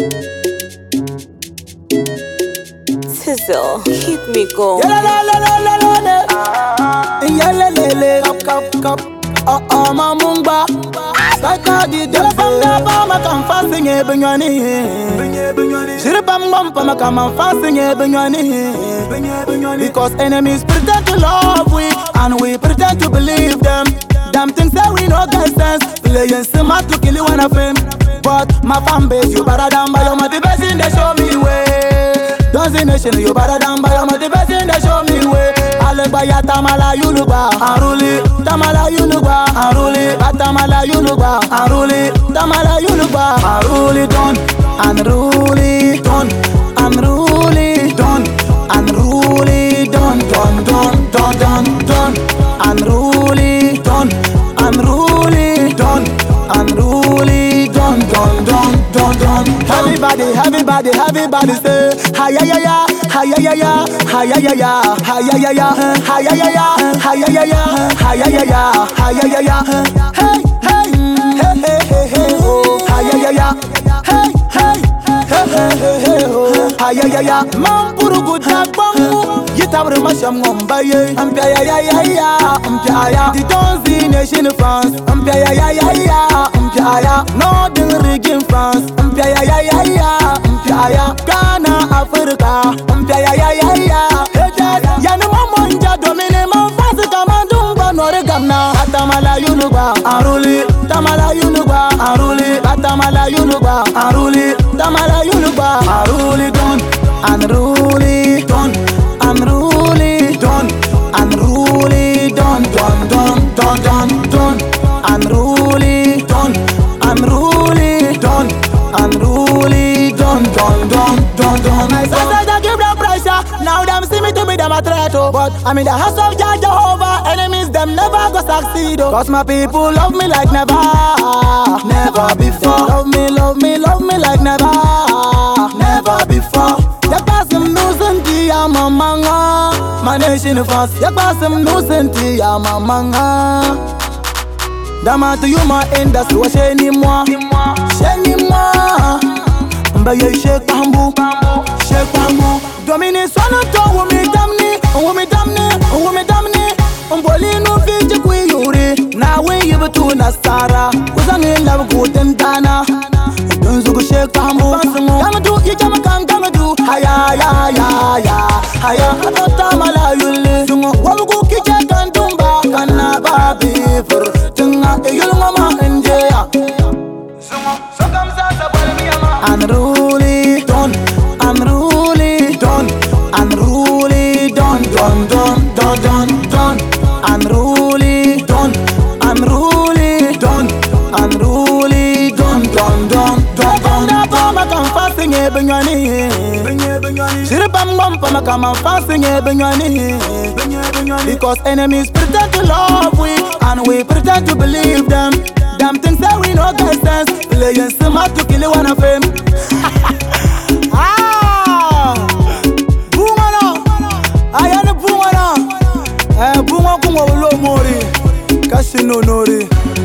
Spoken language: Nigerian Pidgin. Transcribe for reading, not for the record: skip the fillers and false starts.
Tizzle, keep me going. Mamungba. Saka di defanda pa makam fasting e benyani. Shiripam bampa makam fasting e benyani. Because enemies pretend to love we and we pretend to believe them. Damn things that we no get sense. Playing smart to kill you when I fame. But my fan base, you better than by your motivation, they show me way. Doesn't nation, you better than by your motivation, they show me way. Alebaya tamala yuluba, aruli. Tamala yuluba, aruli. Tamala yuluba, aruli. Tamala yuluba, aruli don, unruly don, unruly don, unruly don, don don don don don, unruly don, unruly don, unruly don don don don don. Everybody say hi ya ya ya, hi ya ya ya, hi ya ya ya, hi ya ya ya, hi ya ya ya, hi ya ya ya, hi ya ya ya, hi ya ya ya. Hey hey hey hey hey hey oh, hi ya ya ya. Hey hey hey hey hey oh, hi ya ya ya. Man purugu takbamu, yitabru masham ngombaye. Ampya ya ya ya ya, ampya ya. The Tonzi Nation France, ampya ya ya ya ya, ampya ya. Northern Region France, ampya ya ya ya ya. Ghana, Africa, ya ya ya ya. Yani mamonja domine manfasi kama dumba nore gamna. Atamala yuluba, aruli. Tamala yuluba, aruli. Atamala yuluba, aruli. Tamala yuluba, aruli don, unruly don, unruly don, unruly don, don don don don don, unruly don, unruly don, unruly don don don don don. My sisters they give them pressure. Now them see me to be them a threat. But I'm in the house of Jah Jehovah. Enemies them never go succeed. Cause my people love me like never, never before. Love me like never, never before. You pass them losing to ya mama. My nation fast. You pass them losing to ya mama. Dama to you my industry. Wa sheni moi. Mbaye shake bamboo, shake bamboo. Domini sono to wumi damni, wumi damni, wumi damni. Mboli no fiji kuyuri, na we yibu tu na sara. Kuzangi love guten dana. Dunzu shake bamboo. Kama du yikama kama du. Haya ya ya ya, haya atota mala yuli. Sungo wabuku kike kantumba, kana babi fur. Tunga eyul mama enjeya. Sungo sokam sa bole miyama. Unruly don, unruly don, unruly don don don don don don, unruly don, unruly don, unruly don don don don don. Pama kam fasting e benyani, shiripam bampa makam fasting e benyani. Because enemies pretend to love we and we pretend to believe them. Damn things that we no get sense. Playing smart to kill you when I fame. Boomana, I am a boomana. Boomana, Boomana, Boomana, Boomana, Boomana, Boomana,